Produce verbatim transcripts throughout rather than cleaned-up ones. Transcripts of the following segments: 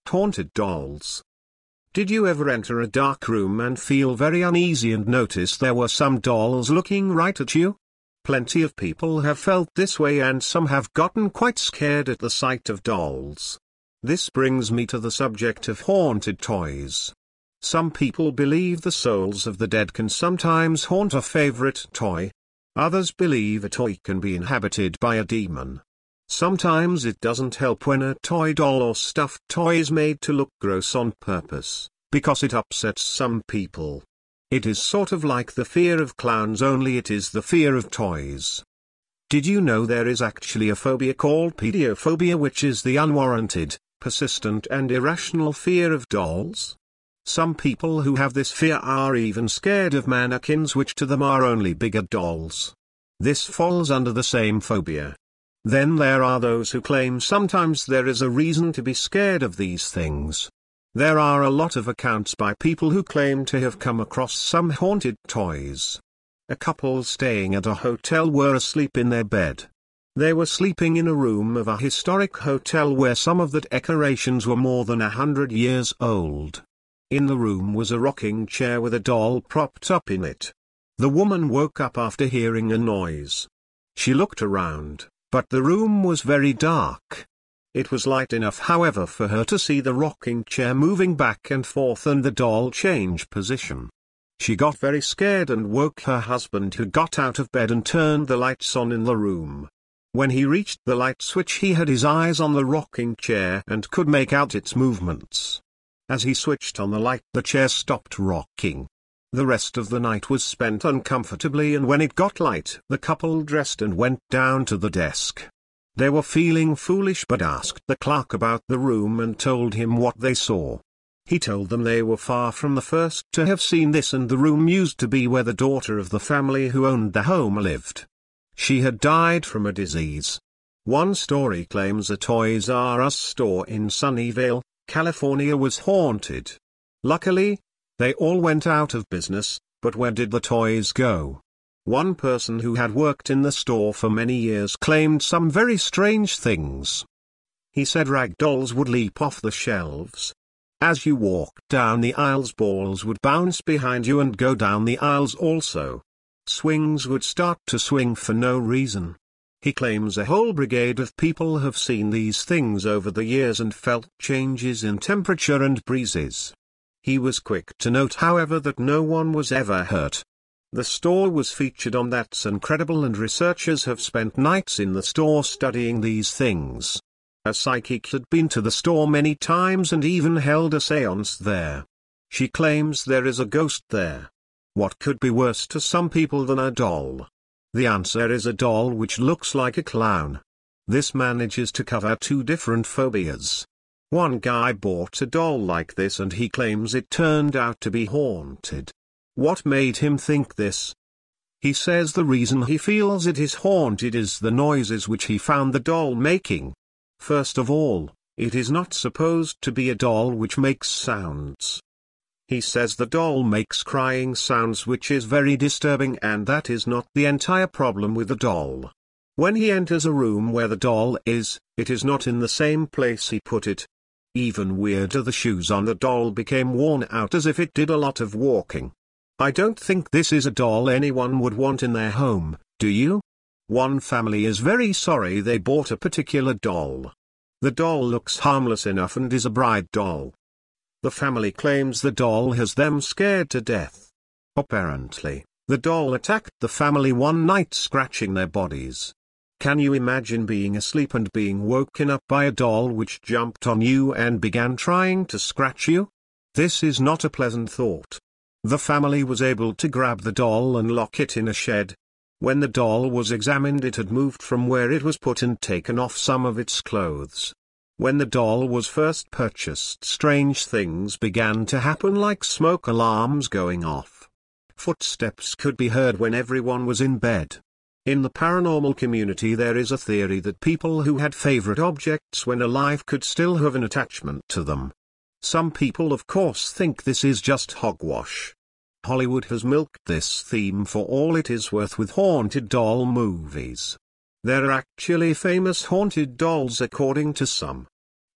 haunted dolls. Did you ever enter a dark room and feel very uneasy and notice there were some dolls looking right at you? Plenty of people have felt this way, and some have gotten quite scared at the sight of dolls. This brings me to the subject of haunted toys. Some people believe the souls of the dead can sometimes haunt a favorite toy. Others believe a toy can be inhabited by a demon. Sometimes it doesn't help when a toy doll or stuffed toy is made to look gross on purpose, because it upsets some people. It is sort of like the fear of clowns, only it is the fear of toys. Did you know there is actually a phobia called pediophobia, which is the unwarranted, persistent and irrational fear of dolls? Some people who have this fear are even scared of mannequins, which to them are only bigger dolls. This falls under the same phobia. Then there are those who claim sometimes there is a reason to be scared of these things. There are a lot of accounts by people who claim to have come across some haunted toys. A couple staying at a hotel were asleep in their bed. They were sleeping in a room of a historic hotel where some of the decorations were more than a hundred years old. In the room was a rocking chair with a doll propped up in it. The woman woke up after hearing a noise. She looked around, but the room was very dark. It was light enough, however, for her to see the rocking chair moving back and forth and the doll change position. She got very scared and woke her husband, who got out of bed and turned the lights on in the room. When he reached the light switch, he had his eyes on the rocking chair and could make out its movements. As he switched on the light, the chair stopped rocking. The rest of the night was spent uncomfortably, and when it got light, the couple dressed and went down to the desk. They were feeling foolish but asked the clerk about the room and told him what they saw. He told them they were far from the first to have seen this, and the room used to be where the daughter of the family who owned the home lived. She had died from a disease. One story claims a Toys R Us store in Sunnyvale, California was haunted. Luckily, they all went out of business, but where did the toys go? One person who had worked in the store for many years claimed some very strange things. He said rag dolls would leap off the shelves. As you walked down the aisles, balls would bounce behind you and go down the aisles also. Swings would start to swing for no reason. He claims a whole brigade of people have seen these things over the years and felt changes in temperature and breezes. He was quick to note, however, that no one was ever hurt. The store was featured on That's Incredible, and researchers have spent nights in the store studying these things. A psychic had been to the store many times and even held a séance there. She claims there is a ghost there. What could be worse to some people than a doll? The answer is a doll which looks like a clown. This manages to cover two different phobias. One guy bought a doll like this and he claims it turned out to be haunted. What made him think this? He says the reason he feels it is haunted is the noises which he found the doll making. First of all, it is not supposed to be a doll which makes sounds. He says the doll makes crying sounds, which is very disturbing, and that is not the entire problem with the doll. When he enters a room where the doll is, it is not in the same place he put it. Even weirder, the shoes on the doll became worn out as if it did a lot of walking. I don't think this is a doll anyone would want in their home, do you? One family is very sorry they bought a particular doll. The doll looks harmless enough and is a bride doll. The family claims the doll has them scared to death. Apparently, the doll attacked the family one night, scratching their bodies. Can you imagine being asleep and being woken up by a doll which jumped on you and began trying to scratch you? This is not a pleasant thought. The family was able to grab the doll and lock it in a shed. When the doll was examined, it had moved from where it was put and taken off some of its clothes. When the doll was first purchased, strange things began to happen, like smoke alarms going off. Footsteps could be heard when everyone was in bed. In the paranormal community, there is a theory that people who had favorite objects when alive could still have an attachment to them. Some people of course think this is just hogwash. Hollywood has milked this theme for all it is worth with haunted doll movies. There are actually famous haunted dolls according to some.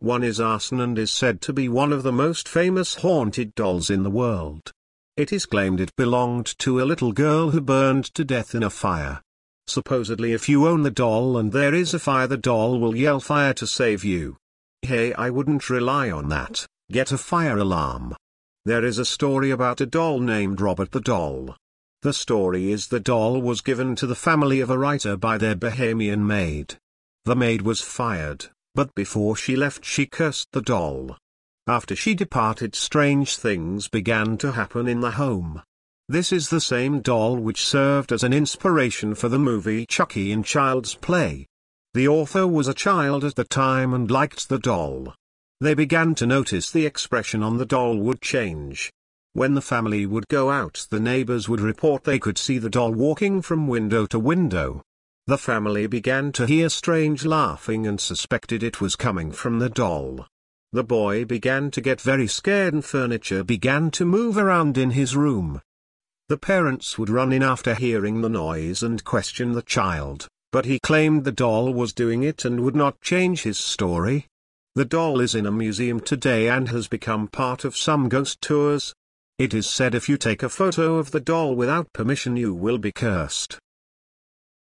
One is Arsene and is said to be one of the most famous haunted dolls in the world. It is claimed it belonged to a little girl who burned to death in a fire. Supposedly if you own the doll and there is a fire, the doll will yell fire to save you. Hey, I wouldn't rely on that. Get a fire alarm. There is a story about a doll named Robert the Doll. The story is the doll was given to the family of a writer by their Bahamian maid. The maid was fired, but before she left she cursed the doll. After she departed, strange things began to happen in the home. This is the same doll which served as an inspiration for the movie Chucky in Child's Play. The author was a child at the time and liked the doll. They began to notice the expression on the doll would change. When the family would go out, the neighbors would report they could see the doll walking from window to window. The family began to hear strange laughing and suspected it was coming from the doll. The boy began to get very scared and furniture began to move around in his room. The parents would run in after hearing the noise and question the child, but he claimed the doll was doing it and would not change his story. The doll is in a museum today and has become part of some ghost tours. It is said if you take a photo of the doll without permission you will be cursed.